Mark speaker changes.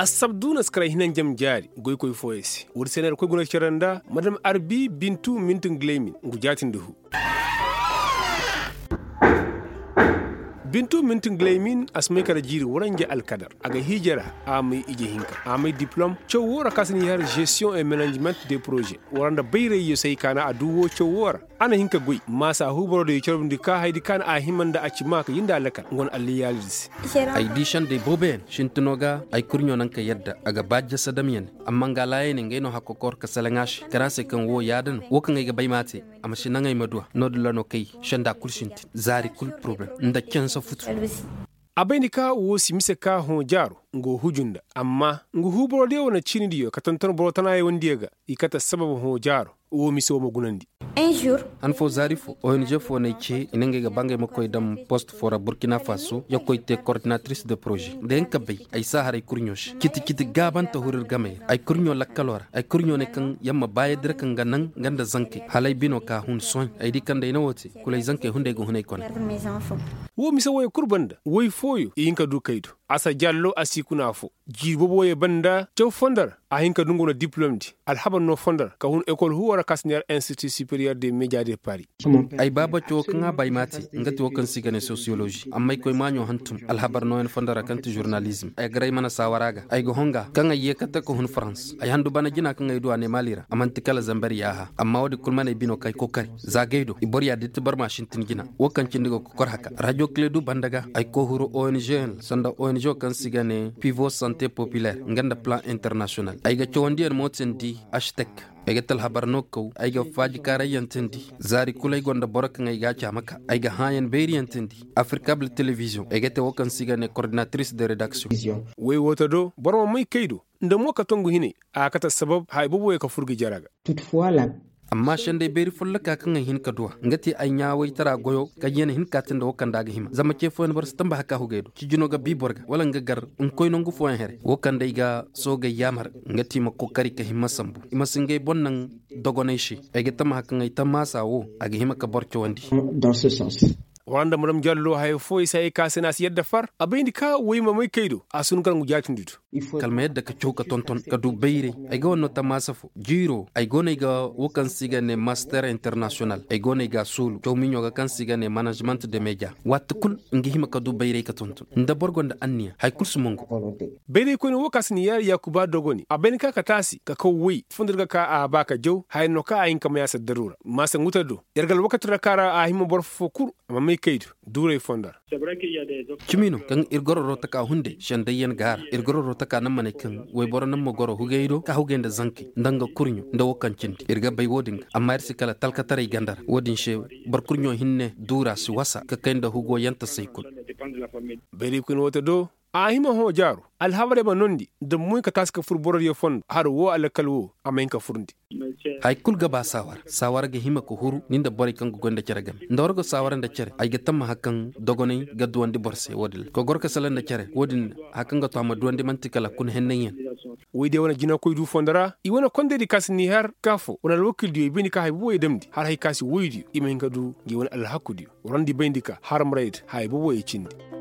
Speaker 1: asabduna skara hinan jam jari goy koy foyesi wur sener koy guna ceranda madam Arbi Bintu Mintin Glemin ngu jatinduhu Bintu Mintin Glemin asmay kala jiri waranje alkadar aga hijara amay ije hinka amay diplôme cewora kasni har gestion et management des projets waranda bayre yo sey kana aduwo cewora ana hinka goy masa huboro de cerbndi ka haydi kan a himanda acima ka yinda lakal ngon alli yalisi
Speaker 2: ay dishan de boben shintunoga ay kurnyo nan ka yadda aga bajja sadamiyan amma ngalaye ne ngeno hakokor ka salangash karase kan wo yadan wo kan ga baymate amma shinangay madwa nodlano kay shanda kulshinti zari kul problem nda kensa futu
Speaker 1: abayni ka wo simise ka hon jaro ngo hujunda amma ngo huboro de wona chinidiyo katantan borotana e wondiega ikata sababu hon jaro wo miso mo gunandi
Speaker 3: un jour
Speaker 2: an fo zarifo ONG fo ne ce inenge ga bangai makoy dam post fora Burkina Faso yakoy te coordinatrice de projet den kabay ay sahara kurnyosh kiti gaban ta hurir game ay kurnyo lakalor ay kurnyo ne kan yamma baye dir kan ganan ganda zanke halay bino ka hun son ay di kan dayna wote kulay zanke hunde go hunay kon
Speaker 1: wo miso woy kurbanda woy foyo yinka du kaydo asa jallo asikuna fo jibobo ye banda tew fondar a hinka dungo na diplôme di alhaban no fondar ka hun école huwara kasnier institut supérieur des médias de Paris
Speaker 2: ay baba to kan bay mati ngati wokan sigane sociologie amma koy manyo hantum alhabar no en fondara kanti journalisme ay gray mana sawaraga ay go honga kan ay yekata ko hun France ay handu bana jina kan ay duwane malira amanti kala zambari yaha amma wadi kulmane bino kay kokari zagaydo iboriya dit bar machine tin gina wokan cindigo ko kor haka radio kledu bandaga ay ko huru ONG sanda ONG kan sigane pivot santé populaire nganda plan international ay ga chondier motsendi hashtag egetal habarno ko ay ga faji karayantendi zari kulay gonda borok ngay ga chamaka ay ga hayen beriyantendi Africable Television egete wokan sigane coordinatrice de rédaction
Speaker 1: way wotodo boroma may kaydo ndamo ka tongu hine akata sabab hay bobo e ka furgi jaraga
Speaker 3: toutefois la
Speaker 2: amma shande beri fulla ka kan hin ka duwa ngati ay nyaawai tara goyo ka yene hin ka tinda wokan daga hima zama ke fo bar stamba haka hugedo ci jino ga biborga wala nga gar un koy no ngu fo here wokan dai ga so ga yamar ngati ma kokari ka himma sambu ima singay bonnan dogonay shi ay ga tama haka ngai tamasa wo aga hima ka borcho wandi
Speaker 3: dans ce sens
Speaker 1: wanda muram jallo hay foy sai ka senas yadda far abayni ka wayma may kaydo asun kan gujatindido
Speaker 2: kalma yadda ka choka tonton ka du bayre ay go no tamasafo jiro ay go ga wokan sigane master international ay go ga sulu to minyo ga kan sigane management de media wat kul ngi hima ka du bayre ka tonton nda borgonda anniya hay kul sumongo bayre ko no wakasni yar yakuba dogoni abayni ka tasi ka ko wi fundirga ka a baka jow hay no ka ayin kam yasa darura masa ngutado ergal wakatra kara a hima bor fokur amma kaydu dure fondar chimino kan irgororo taka hunde shandayen gar irgororo taka nan mane kan way boro nan mogoro hugeido ka hugenda zanki ndanga kurnyo nda wokan cindi irga bay wodin amma irsi kala talkatare gandar wodin shew bar kurnyo hinne dura si wasa ka kenda hugo yanta saykul
Speaker 1: beri kun wota do a hima ho jaru alhabare ba nondi da muy ka taska furboror ye fond har wo alakal wo amain ka furndi
Speaker 2: ay kul gaba sawar ga hima ko huru ninda bori kan go gonda ceragam ndorgo sawar nda cere ay ga tamma hakan dogonay gaddu wandi borse wodil ko gorka salan nda cere wodin hakan ga to amadu wandi mantikala kun hennayen
Speaker 1: wide wona jina koy du fondara I wona konde di kasni har kafo wona wakil di bini ka hay boye demdi har hay kasi woydi imen ka du gi wona al hakudi randi bindika har mraid hay boye cindi